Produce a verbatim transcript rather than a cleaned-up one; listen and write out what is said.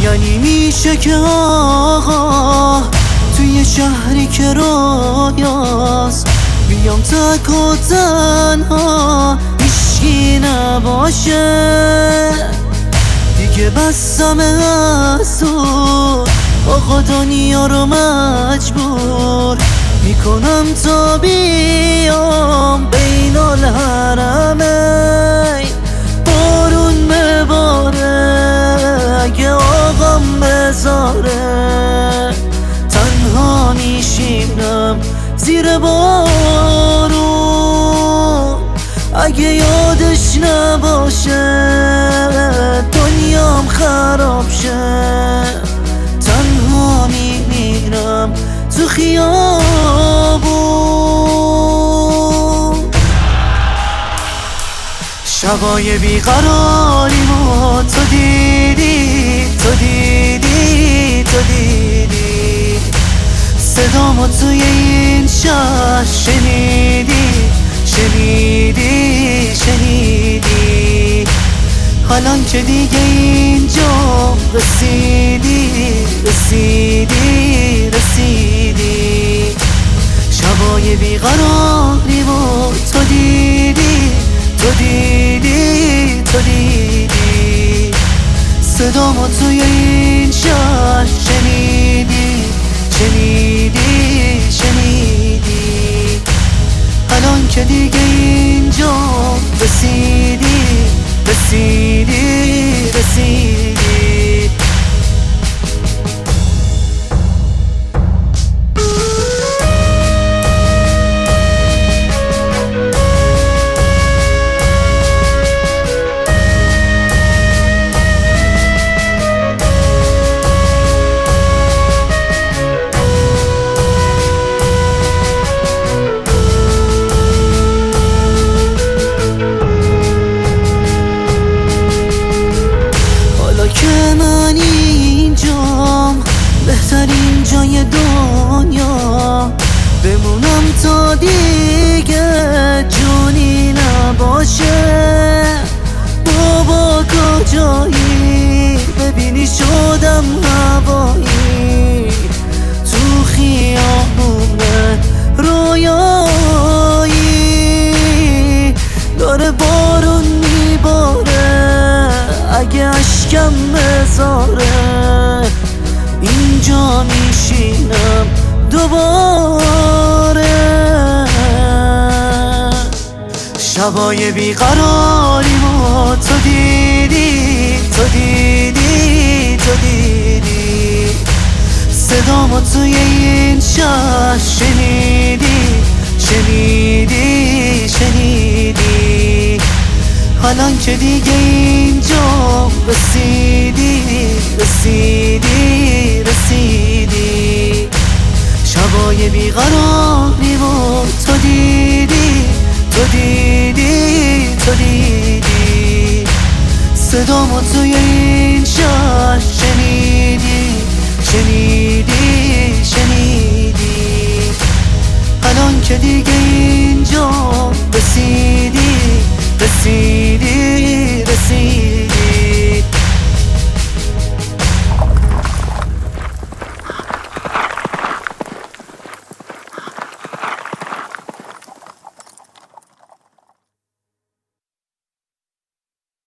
یعنی میشه که آقا توی شهری که رویاست بیام تک و تنها هیچکی نباشه دیگه بسم از تو آقا دنیا رو مجبور میکنم تا بیام بین الحرمین بارون بباره اگه آقام بذاره تنها میشینم زیر بارون اگه یادش نباشه دنیام خراب شه تنها میمیرم تو خیابون شبای بیقراریمو تو دیدی تو دیدی تو دیدی صدامو توی این شهر شنیدی شنیدی شنیدی حالان که دیگه اینجا رسیدی رسیدی رسیدی شبای بیقراریمو تو دیدی تو دیدی تو دیدی صدامو توی این شهر شنیدی شنیدی شنیدی الان که دیگه اینجا رسیدی رسیدی رسیدی من اینجام بهترین جای دنیا بمونم تا دیگه جونی نباشه بابا کجایی ببینی شدم هوایی تو خیابونه رویایی داره بارون میباره اگه اشکم بذاره اینجا میشینم دوباره شبای بیقراریمو تو دیدی تو دیدی تو دیدی صدامو توی این شهر شنیدی شنیدی شنیدی حالان که دیگه اینجا رسیدی رسیدی رسیدی شبای بیقراریمو تو دیدی تو دیدی تو دیدی صدامو توی این شهر شنیدی شنیدی شنیدی الان که دیگه اینجا رسیدی رسیدی